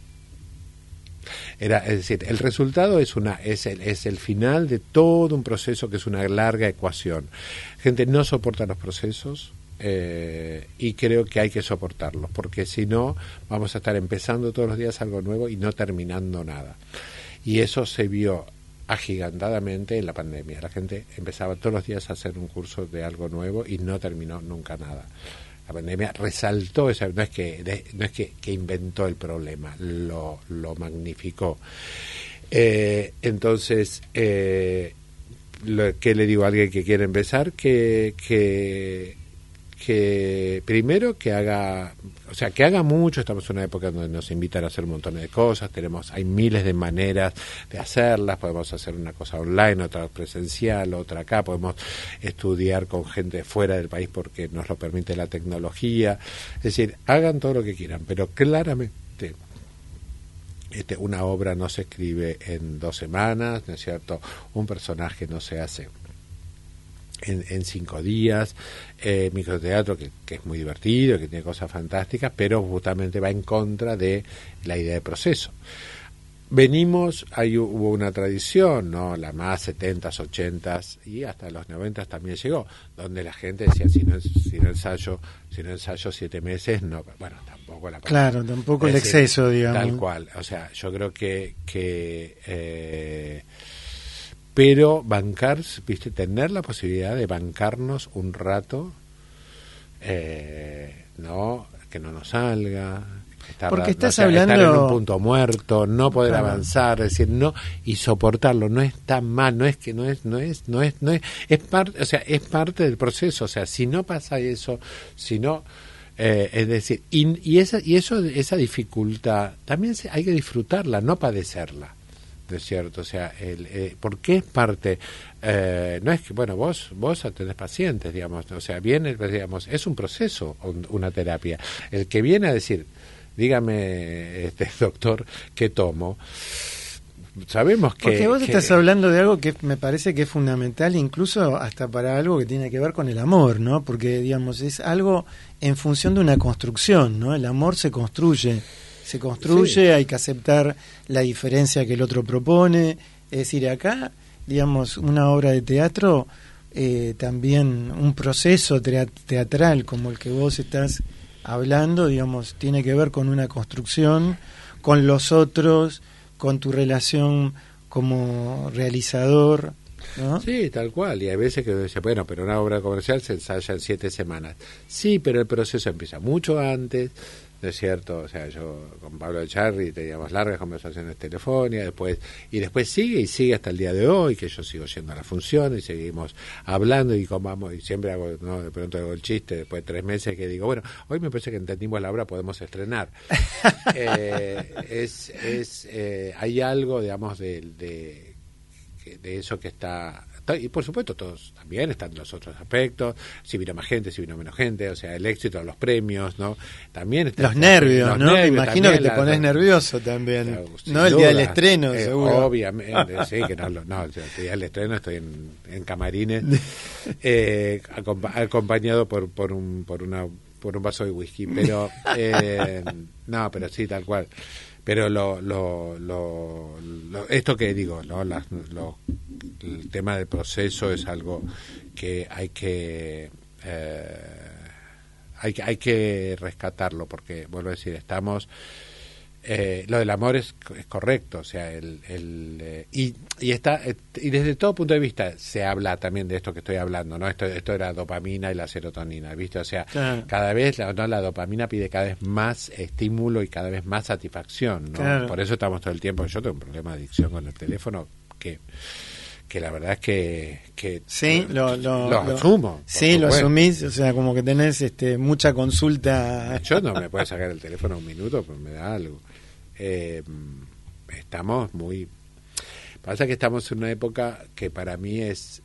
Es decir, el resultado es el final de todo un proceso que es una larga ecuación. Gente no soporta los procesos y creo que hay que soportarlos, porque si no, vamos a estar empezando todos los días algo nuevo y no terminando nada. Y eso se vio agigantadamente en la pandemia. La gente empezaba todos los días a hacer un curso de algo nuevo y no terminó nunca nada. La pandemia resaltó eso, no es que inventó el problema, lo magnificó. Entonces, ¿qué le digo a alguien que quiere empezar? Que primero que haga mucho. Estamos en una época donde nos invitan a hacer un montón de cosas, hay miles de maneras de hacerlas, podemos hacer una cosa online, otra presencial, otra acá, podemos estudiar con gente fuera del país porque nos lo permite la tecnología, es decir, hagan todo lo que quieran, pero claramente una obra no se escribe en 2 semanas, ¿no es cierto? Un personaje no se hace en 5 días, microteatro que es muy divertido, que tiene cosas fantásticas, pero justamente va en contra de la idea de proceso. Hubo una tradición, ¿no? La más 70s, 80s y hasta los 90s también llegó, donde la gente decía, si no ensayo 7 meses, no, bueno, tampoco la palabra. Claro, tampoco el exceso, digamos. Tal cual, o sea, yo creo que pero tener la posibilidad de bancarnos un rato, ¿no? Que no nos salga, porque estás hablando estar en un punto muerto, no poder avanzar, es decir, no, y soportarlo, no es tan mal, es parte del proceso, o sea, si no pasa eso, si no Es decir, esa dificultad también hay que disfrutarla, no padecerla, ¿no es cierto? O sea, porque es parte, no es que, bueno, vos atendés pacientes, digamos, o sea, digamos, es un proceso, una terapia. El que viene a decir, dígame, doctor, ¿qué tomo? Sabemos que... Porque vos estás hablando de algo que me parece que es fundamental, incluso hasta para algo que tiene que ver con el amor, ¿no? Porque, digamos, es algo en función de una construcción, ¿no? El amor se construye, sí. Hay que aceptar la diferencia que el otro propone. Es decir, acá, digamos, una obra de teatro, también un proceso teatral como el que vos estás hablando, digamos, tiene que ver con una construcción, con los otros, con tu relación como realizador, ¿no? Sí, tal cual. Y hay veces que dice, bueno, pero una obra comercial se ensaya en 7 semanas. Sí, pero el proceso empieza mucho antes, ¿no es cierto? O sea, yo con Pablo Echarri teníamos largas conversaciones telefónicas, y después sigue hasta el día de hoy, que yo sigo yendo a la función y seguimos hablando y y siempre hago, ¿no? De pronto hago el chiste después de 3 meses que digo, bueno, hoy me parece que entendimos la obra, podemos estrenar. Hay algo, digamos, de eso que está... Y por supuesto todos también están los otros aspectos, si vino más gente, si vino menos gente, o sea, el éxito de los premios, ¿no? También están los nervios, ¿no? Me imagino que te pones nervioso también, ¿no? El día del estreno, seguro. Obviamente, sí, que no, el día del estreno estoy en camarines, acompañado por un vaso de whisky, pero no, pero sí, tal cual. Pero esto que digo, ¿no? El tema del proceso es algo que hay que rescatarlo, porque vuelvo a decir, estamos lo del amor es correcto, o sea, y desde todo punto de vista se habla también de esto que estoy hablando, ¿no? Esto era dopamina y la serotonina, ¿viste? O sea, claro. Cada vez la dopamina pide cada vez más estímulo y cada vez más satisfacción, ¿no? Claro. Por eso estamos todo el tiempo, yo tengo un problema de adicción con el teléfono que la verdad es que sí, lo asumo. Sí, lo asumís, o sea, como que tenés mucha consulta. Yo no me puedo sacar el teléfono un minuto, pues me da algo. Estamos muy... Pasa que estamos en una época que para mí es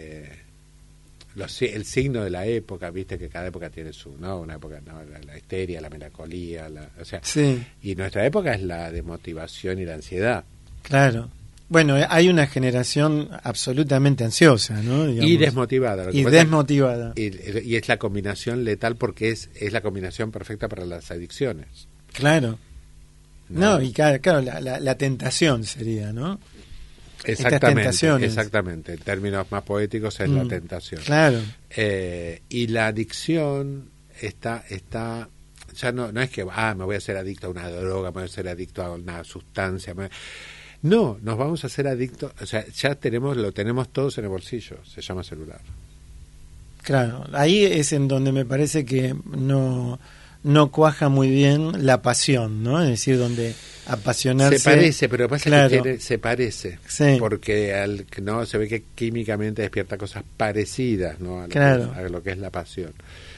el signo de la época, viste que cada época tiene su, ¿no? Una época, ¿no? La histeria, la melancolía, o sea, sí. Y nuestra época es la de motivación y la ansiedad. Claro. Bueno, hay una generación absolutamente ansiosa, ¿no? Digamos. Y desmotivada. Y desmotivada. Y es la combinación letal porque es la combinación perfecta para las adicciones. Claro. No, y claro, la tentación sería, ¿no? Exactamente. En términos más poéticos es la tentación. Claro. Y la adicción está ya no es que me voy a hacer adicto a una droga, me voy a ser adicto a una sustancia. No, nos vamos a hacer adictos, o sea, ya lo tenemos todos en el bolsillo, se llama celular. Claro, ahí es en donde me parece que no cuaja muy bien la pasión, ¿no? Es decir, donde apasionarse... Se parece, pero pasa claro. que se parece, sí. Porque no se ve que químicamente despierta cosas parecidas, ¿no? Claro. A lo que es la pasión.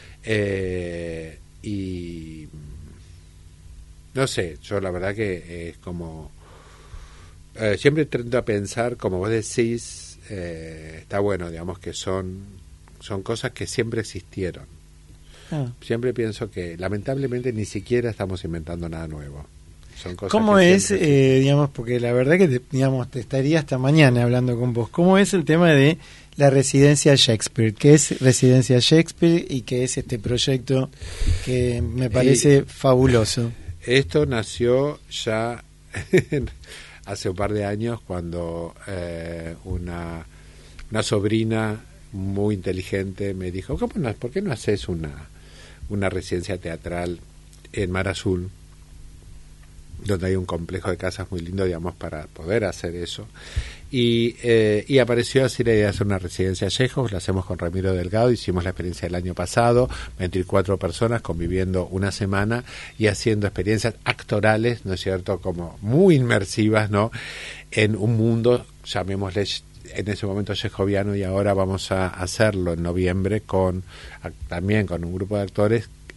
Y no sé, yo la verdad que es como... siempre intento a pensar, como vos decís, está bueno, digamos que son cosas que siempre existieron. Siempre pienso que lamentablemente ni siquiera estamos inventando nada nuevo. Son cosas ¿Cómo es, digamos, porque la verdad que te estaría hasta mañana hablando con vos, ¿cómo es el tema de la Residencia Shakespeare? ¿Qué es Residencia Shakespeare y qué es este proyecto que me parece fabuloso? Esto nació ya... hace un par de años cuando una sobrina muy inteligente me dijo, ¿por qué no haces una residencia teatral en Mar Azul, donde hay un complejo de casas muy lindo, digamos, para poder hacer eso? Y apareció así la idea de hacer una residencia Chekhov, la hacemos con Ramiro Delgado, hicimos la experiencia del año pasado, 24 personas conviviendo una semana y haciendo experiencias actorales, ¿no es cierto?, como muy inmersivas, ¿no?, en un mundo, llamémosle en ese momento chekhoviano, y ahora vamos a hacerlo en noviembre también con un grupo de actores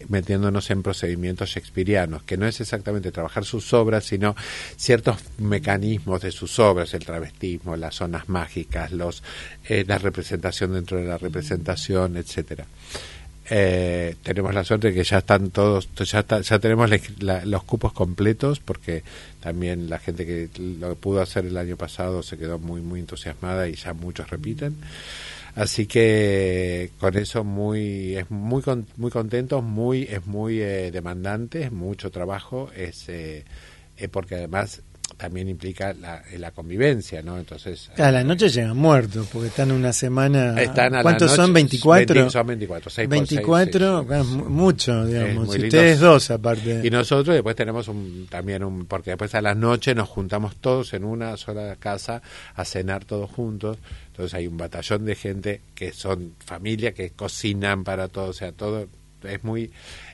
metiéndonos en procedimientos shakespearianos, que no es exactamente trabajar sus obras, sino ciertos mecanismos de sus obras, el travestismo, las zonas mágicas, la representación dentro de la representación, etcétera. Tenemos la suerte de que ya están todos, ya tenemos los cupos completos, porque también la gente que lo pudo hacer el año pasado se quedó muy muy entusiasmada y ya muchos repiten. Así que con eso muy contentos, es muy demandante, es mucho trabajo, porque además también implica la convivencia, ¿no? Entonces a la noche llegan muertos porque están una semana. ¿Cuántos noche, son? 24. Son 24, 6 24, por 6, sí. Mucho, digamos. Si ustedes dos aparte. Y nosotros después tenemos porque después a la noche nos juntamos todos en una sola casa a cenar todos juntos. Entonces hay un batallón de gente que son familia, que cocinan para todos, o sea, todo es muy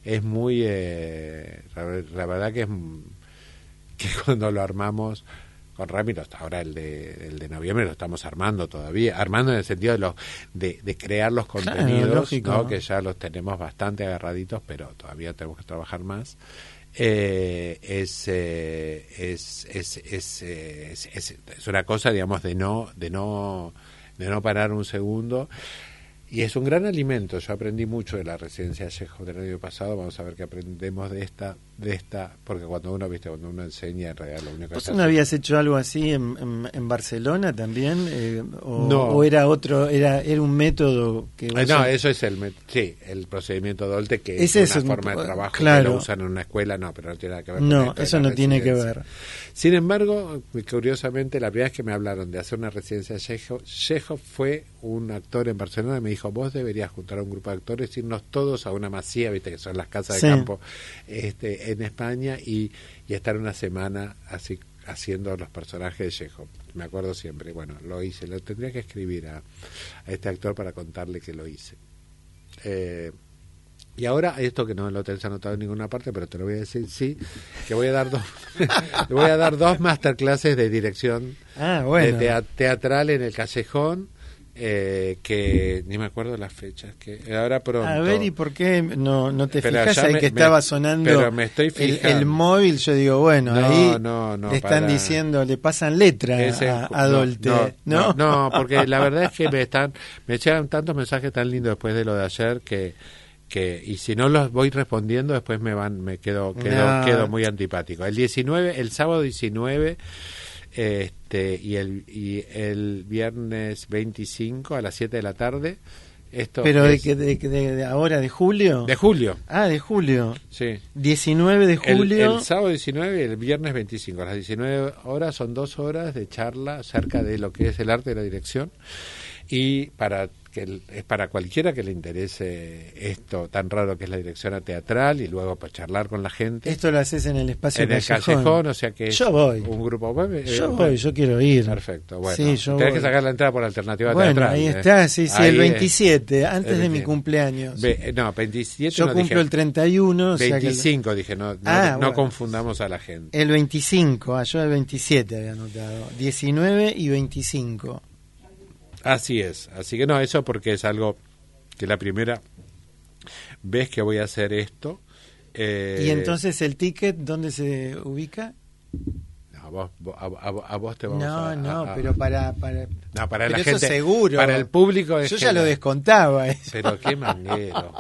la verdad que cuando lo armamos con Ramiro, hasta ahora el de noviembre lo estamos armando todavía, armando en el sentido de crear los contenidos, ¿no? Que ya los tenemos bastante agarraditos, pero todavía tenemos que trabajar más. Es una cosa, digamos, de no parar un segundo, y es un gran alimento. Yo aprendí mucho de la residencia Chekhov del año pasado. Vamos a ver qué aprendemos de esta, porque cuando uno enseña, en realidad lo único que ¿Vos no habías hecho algo así en Barcelona también? No. ¿O era era un método que no, eso es el procedimiento Dolte, que es una forma de trabajo, claro, que lo usan en una escuela, no, pero no tiene nada que ver con no, esto. eso no tiene que ver. Sin embargo, curiosamente, la primera vez que me hablaron de hacer una residencia Chekhov fue un actor en Barcelona y me dijo: vos deberías juntar a un grupo de actores, irnos todos a una masía, viste que son las casas de campo en España, y estar una semana así haciendo los personajes de Chekhov. Me acuerdo siempre. Bueno, lo hice, lo tendría que escribir a este actor para contarle que lo hice. Y ahora, esto que no lo tenés anotado en ninguna parte, pero te lo voy a decir, sí, que voy a dar dos masterclasses de dirección teatral en el Callejón, que ni me acuerdo las fechas, que ahora pronto. A ver, ¿y por qué no te fijas ahí que estaba sonando pero me estoy el móvil? Yo digo, bueno, ahí le están diciendo, le pasan letra a Dolte, ¿no? No, porque la verdad es que me llegan tantos mensajes tan lindos después de lo de ayer que y si no los voy respondiendo después me quedo muy antipático. El sábado 19 y el viernes 25 a las 7 de la tarde. ¿Pero de ahora, de julio? De julio. Ah, de julio. Sí. 19 de julio. El sábado 19 y el viernes 25. A las 19 horas son 2 horas de charla acerca de lo que es el arte de la dirección. Y es para cualquiera que le interese esto tan raro que es la dirección teatral, y luego para charlar con la gente. Esto lo haces en el espacio en el Callejón, o sea que yo voy. Un grupo. Yo quiero ir. Perfecto, bueno. Sí, tenés que sacar la entrada por alternativa teatral. Bueno, ahí está, sí, el 27, antes de mi cumpleaños. 27 yo cumplo dije, el 31. 25 dije, no confundamos a la gente. El 25, yo el 27 había anotado. 19 y 25. Así es, así que no, eso porque es algo que la primera vez que voy a hacer esto. ¿Y entonces el ticket dónde se ubica? No, a vos te vamos pero para la eso gente, seguro. para el público yo ya lo descontaba eso. Pero qué manguero.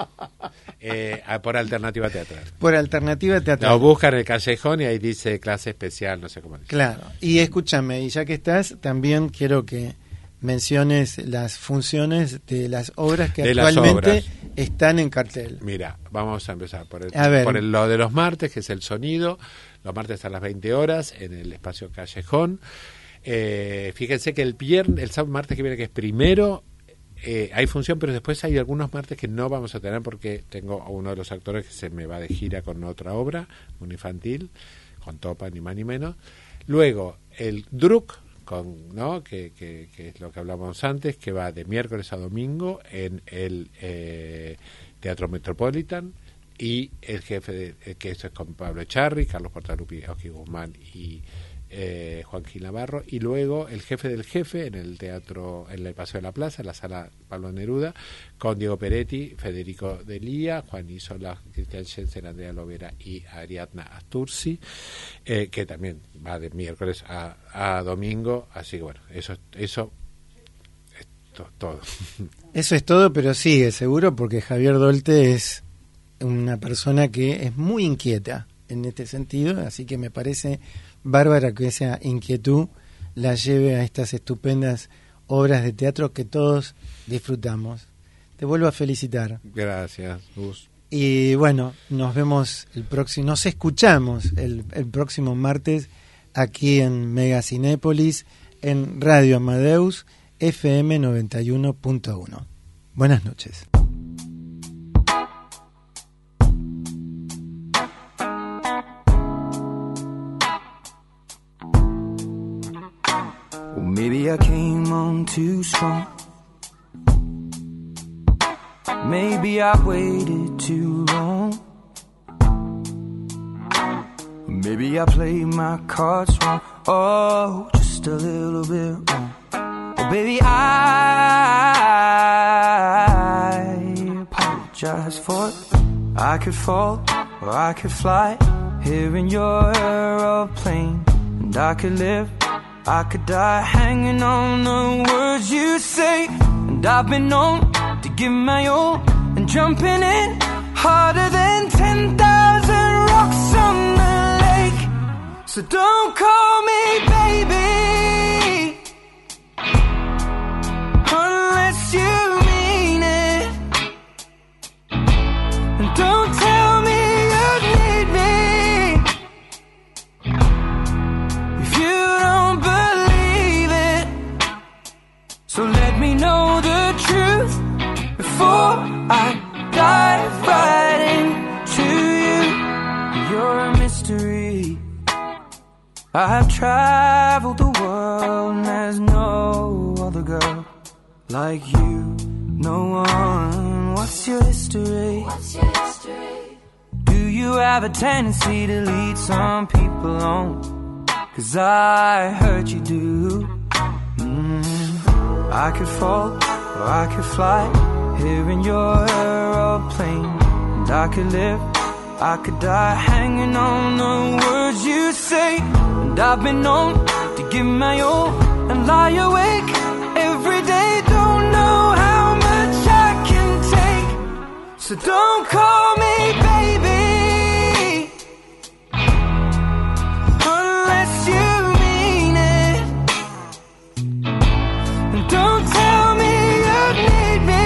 Por alternativa teatral. Por alternativa teatral. Lo buscan en el Callejón y ahí dice clase especial, no sé cómo dice. Claro, y escúchame, y ya que estás, también quiero que menciones las funciones de las obras que actualmente están en cartel. Mira, vamos a empezar por lo de los martes, que es el sonido. Los martes a las 20 horas en el espacio Callejón. Fíjense que el sábado martes que viene, que es primero, hay función, pero después hay algunos martes que no vamos a tener porque tengo a uno de los actores que se me va de gira con otra obra, un infantil, con Topa, ni más ni menos. Luego, el Druk, que es lo que hablábamos antes, que va de miércoles a domingo en el Teatro Metropolitan, y el jefe que eso es con Pablo Echarri, Carlos Portalupi, Oski Guzmán y Juan Gil Navarro, y luego El jefe del jefe en el teatro, en el Paseo de la Plaza, en la sala Pablo Neruda, con Diego Peretti, Federico Delía, Juan Isola, Cristian Jensen, Andrea Lovera y Ariadna Asturzi, que también va de miércoles a domingo, así que bueno, eso es todo. Eso es todo, pero sigue seguro, porque Javier Dolte es una persona que es muy inquieta en este sentido, así que me parece bárbara que esa inquietud la lleve a estas estupendas obras de teatro que todos disfrutamos. Te vuelvo a felicitar. Gracias, Gus. Y bueno, nos escuchamos el próximo martes aquí en Mega Cinépolis, en Radio Amadeus, FM 91.1. Buenas noches. Maybe I came on too strong. Maybe I waited too long. Maybe I played my cards wrong. Oh, just a little bit wrong. Oh, baby, I apologize for it. I could fall or I could fly here in your aeroplane, and I could live, I could die hanging on the words you say. And I've been known to give my all and jumping in harder than 10,000 rocks on the lake. So don't call me baby unless you mean it. And don't tell me you need me if you don't believe it. So let me know the truth before I dive right into you. You're a mystery. I have traveled the world and there's no other girl like you. No one. What's your history? What's your history? Do you have a tendency to lead some people on? 'Cause I heard you do. I could fall or I could fly here in your aeroplane, and I could live, I could die hanging on the words you say. And I've been known to give my all and lie awake every day. Don't know how much I can take. So don't call me baby unless you mean it. And don't tell me you need me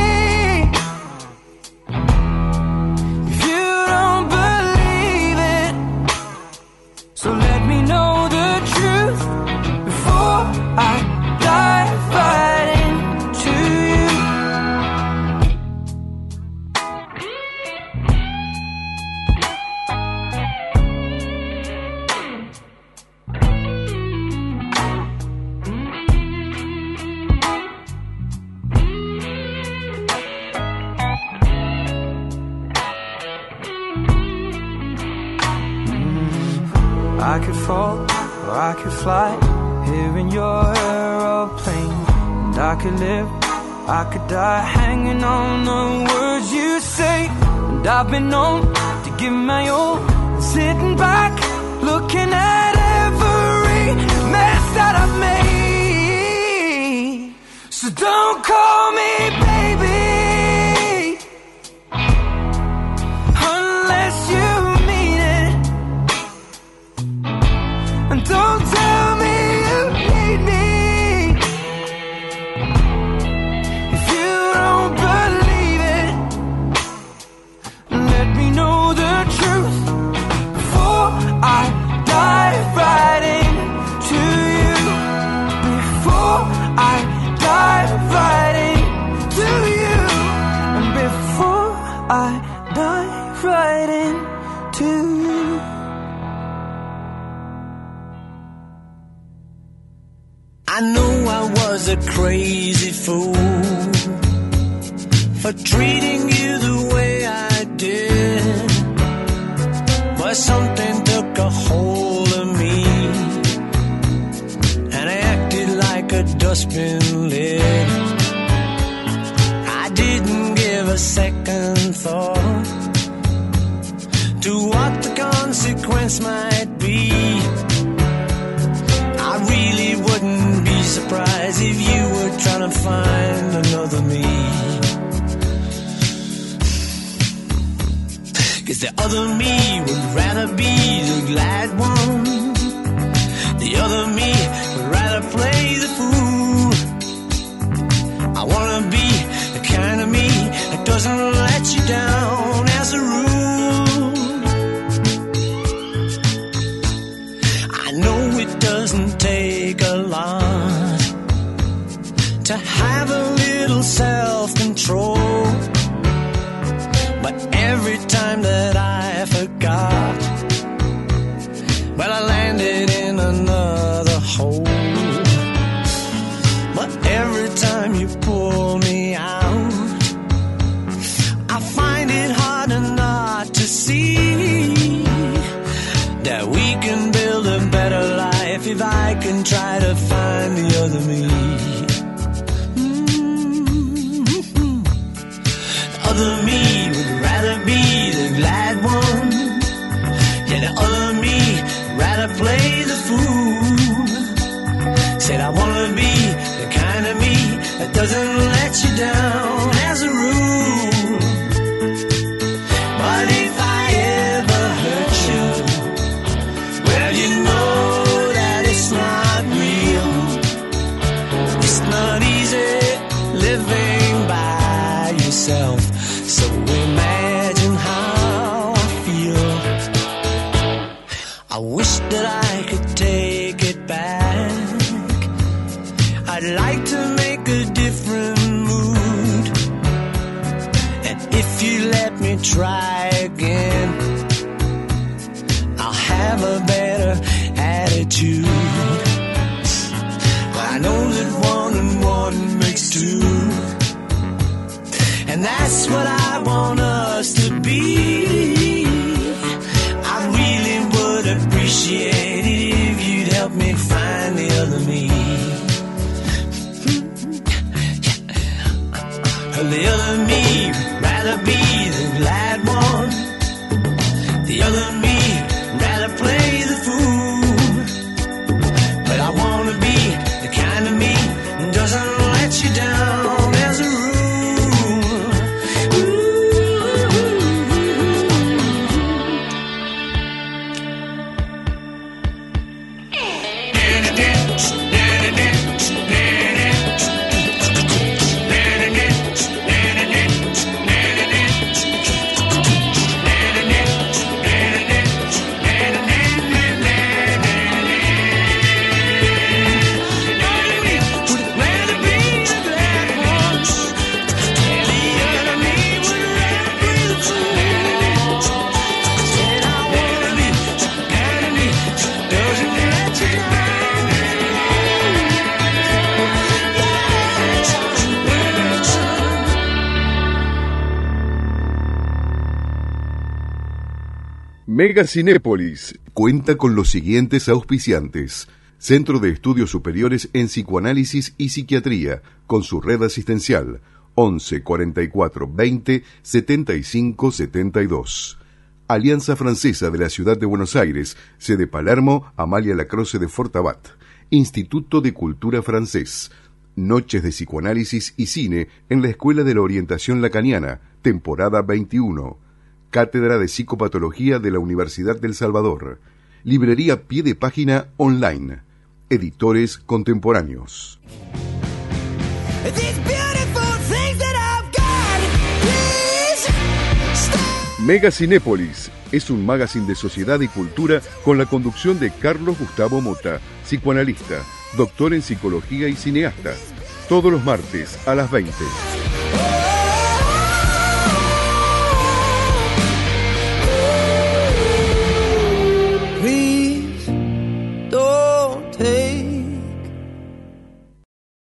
if you don't believe it. So let me know the truth before I dive right into you. I could fall or I could fly here in your aeroplane, and I could live, I could die hanging on the words you say. And I've been known to give my all, sitting back looking at every mess that I've made. So don't call me baby unless you mean it. And don't tell me you need me if you don't believe it. Let me know the truth before I dive right into you. Before I dive right into you. And before I dive right into you. I know I was a crazy fool for treating you the way I did, but something took a hold of me just been led. I didn't give a second thought to what the consequence might be. I really wouldn't be surprised if you were trying to find another me. 'Cause the other me would rather be the glad one. The other me would rather play the fool. I wanna be the kind of me that doesn't let you down as a rule. I know it doesn't take a lot to have a little self-control, but every time that I forgot, well, I landed in another hole. But every time you pull me out, I find it harder not to see that we can build a better life if I can try to find the other me. The other me would rather be the glad one. Yeah, the other me rather play the fool. Said I wanna be the kind of me that doesn't let you down as a rule. But if I ever hurt you, well, you know that it's not real. It's not easy living by yourself. So imagine how I feel. I wish that I could take it back. I'd like to make a different mood. And if you let me try again, I'll have a better attitude. I know that 1 and 1 makes 2, and that's what I want us to be. I really would appreciate it if you'd help me find the other me. The other me would rather be the glad one. The other me would rather play the fool. But I wanna be the kind of me that doesn't let you down as a rule. Mega Cinépolis cuenta con los siguientes auspiciantes: Centro de Estudios Superiores en Psicoanálisis y Psiquiatría, con su red asistencial 11 44 20 75 72. Alianza Francesa de la Ciudad de Buenos Aires, sede Palermo, Amalia Lacroze de Fortabat. Instituto de Cultura Francés. Noches de Psicoanálisis y Cine en la Escuela de la Orientación Lacaniana, temporada 21. Cátedra de Psicopatología de la Universidad del Salvador. Librería Pie de Página online. Editores contemporáneos. Mega Cinépolis es un magazine de sociedad y cultura con la conducción de Carlos Gustavo Mota, psicoanalista, doctor en psicología y cineasta. Todos los martes a las 20.